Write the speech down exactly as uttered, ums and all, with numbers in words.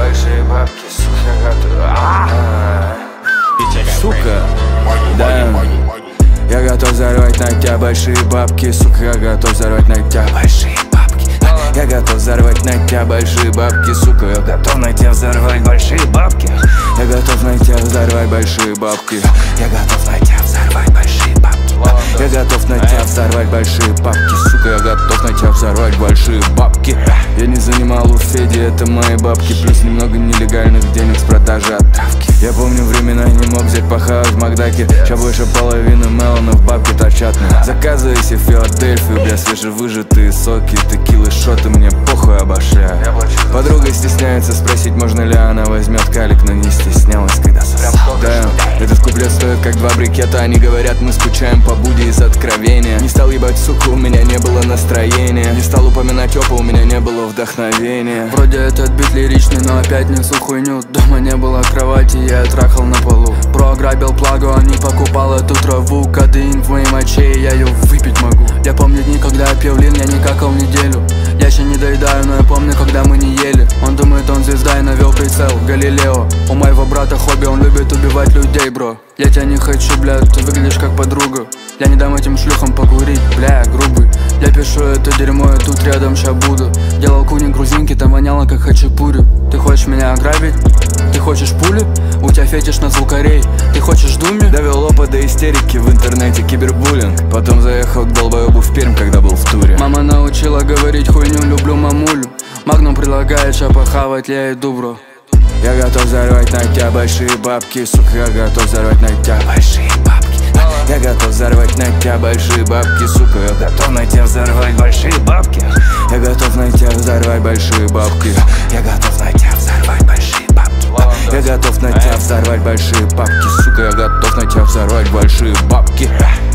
большие бабки, сука, готов. Сука, да. Я готов взорвать на тебя большие бабки, сука, я готов взорвать на тебя большие бабки. Я готов взорвать на тебя большие бабки, сука, я готов на тебя взорвать большие бабки. Я готов на тебя взорвать большие бабки. Я готов на тебя взорвать большие бабки. Я готов на тебя взорвать большие бабки, сука, я готов на тебя взорвать большие бабки. Я не занимал у Феди, это мои бабки, плюс немного нелегальных денег с продажи отправки. Я помню времена, не мог взять похавать в Макдаке. Ща больше половины мелонов бабки торчат мне. Заказывай себе Филадельфию, бля, свежевыжатые соки, текилы, шоты, мне похуй обошляю. Подруга стесняется спросить, можно ли она возьмет калик, но не стеснялась, когда сосал. Да, этот куплет стоит как два брикета. Они говорят, мы скучаем по Буди из откровения. Не стал ебать, сука, у меня не было настроения. Не стал упоминать опа, у меня не было вдохновения. Вроде этот бит лиричный, но опять несу хуйню. Дома не было кровати, я трахал на полу. Програбил плагу, а не покупал эту траву. Кадеин в моей моче, я ее выпить могу. Я помню дни, когда я пил лин, я не какал неделю. Я еще не доедаю, но я помню, когда мы не ели. Он думает, он звезда и навел прицел Галилео. У моего брата хобби, он любит убивать людей, бро. Я тебя не хочу, бля, ты выглядишь как подруга. Я не дам этим шлюхам покурить, бля, грубый. Я пишу это дерьмо, я тут рядом ща буду. Делал куни грузинки, там воняло как хачапури. Ты хочешь меня ограбить? Ты хочешь пули? У тебя фетиш на звукарей. Ты хочешь думи? Довел опыт до истерики в интернете, кибербуллинг. Потом заехал к долбоебу в Пермь, когда был в туре. Мама научила говорить хуйню, люблю мамулю. Магнум предлагает ща похавать, я иду, бро. Я готов взорвать на тебя большие бабки, сука, я готов взорвать на тебя большие бабки. Я готов взорвать на тебя большие бабки, сука, я готов на тебя взорвать большие бабки. Я готов на тебя взорвать большие бабки. Я готов на тебя взорвать большие бабки. Я готов на тебя взорвать большие бабки, сука, я готов на тебя взорвать большие бабки.